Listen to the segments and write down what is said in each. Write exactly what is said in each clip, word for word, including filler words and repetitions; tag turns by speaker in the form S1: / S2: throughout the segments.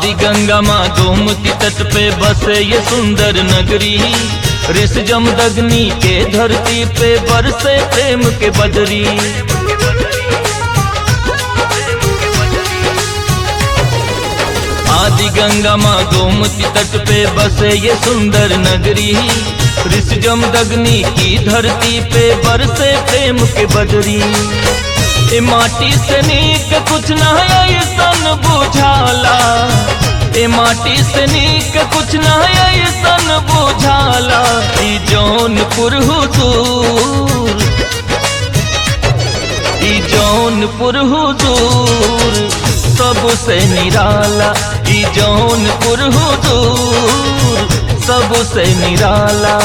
S1: आदि गंगा माँ गोमती तट पे बसे ये सुंदर नगरी। ऋष जमदग्नि के धरती पे बरसे प्रेम के बदरी। आदि गंगा माँ गोमती तट पे बसे ये सुंदर नगरी। ऋष जमदग्नि की धरती पे बरसे प्रेम के बदरी। ए माटी से नीक कुछ न ऐसन बुझाला। ए माटी से नीक कुछ न ऐसन बुझाला। ई जौनपुर हुजूर, ई जौनपुर हुजूर सबसे निराला। ई जौनपुर हुजूर सबसे निराला।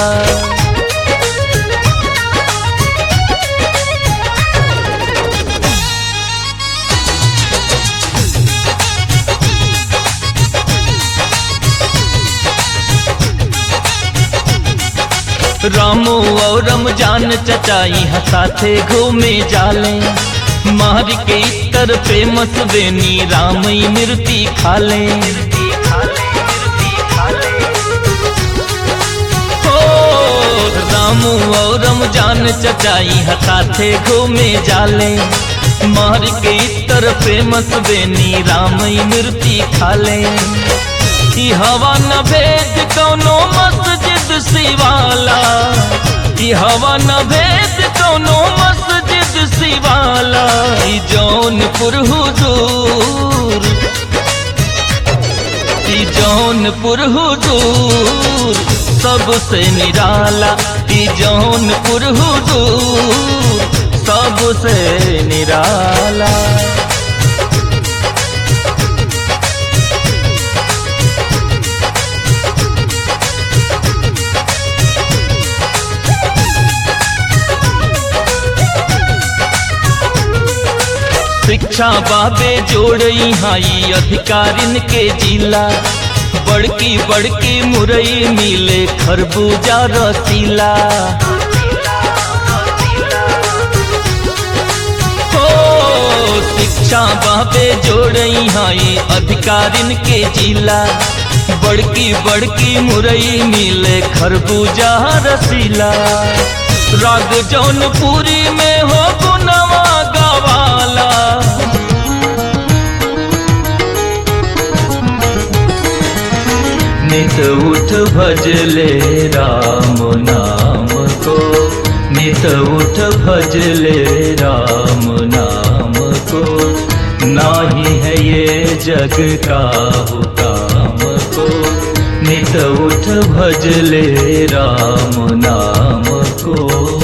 S1: रामो और रमजान चचाई साथे घूमे जाले। मार के इतर पे मसवेनी रामई मिर्ती खाले। हो रामो और रमजान चचाई साथे घूमे जाले। मार के इतर पे मसवेनी रामई मिर्ती खाले। ई हवा न भेद कौनो मस्जिद सिवाला। ई हवा न भेद कौनो मस्जिद सिवाला। ई जौनपुर हुजूर, ई जौनपुर हुजूर सबसे निराला। ई जौनपुर हुजूर सबसे निराला। शिक्षा बाबे जोड़ई हाई अधिकारिन के जिला। बड़की बड़की मुरई मिले खरबूजा रसीला। हो शिक्षा बाबे जोड़ई हाई अधिकारिन के जिला। बड़की बड़की मुरई मिले खरबूजा रसीला। राग जौनपुरी में हो गुनवा गवाला। नित उठ भजले राम नाम को। नित उठ भजले राम नाम को। नाही है ये जग का काम को। नित उठ भजले राम नाम को।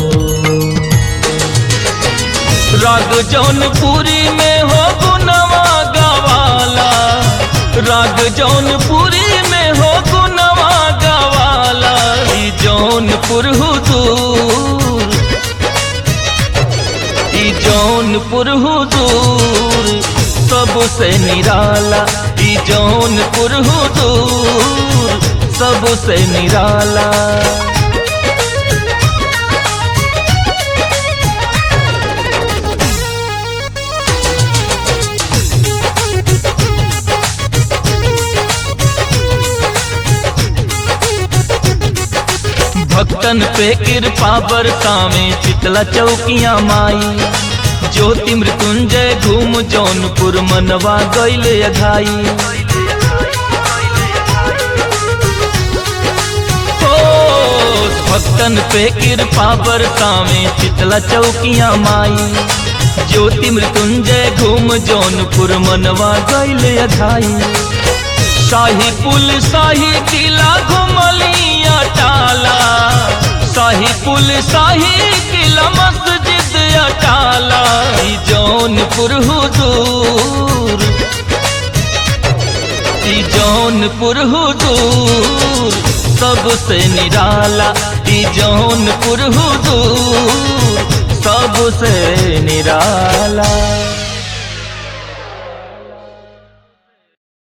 S1: राग जौनपुरी में हो गुनवा गवाला। राग जौनपुरी में हो गुनवा गवाला। ई जौनपुर हुजूर, ई जौनपुर हुजूर सबसे निराला। ई जौनपुर हुजूर सबसे निराला। भक्तन पे कृपा बरसावे शीतला चौकियां माई। ज्योति मृत्युंजय घूम जौनपुर मनवा गईले अघाई। हो भक्तन पे कृपा बरसावे शीतला चौकियां माई। ज्योति मृत्युंजय घूम जौनपुर मनवा गईले अघाई। शाही पुल शाही किला घुमलिया टाला। शाही पुल शाही किला मस्जिद अटाला। ई जौनपुर हुजूर, ई जौनपुर हुजूर सबसे निराला। ई जौनपुर हुजूर सबसे निराला।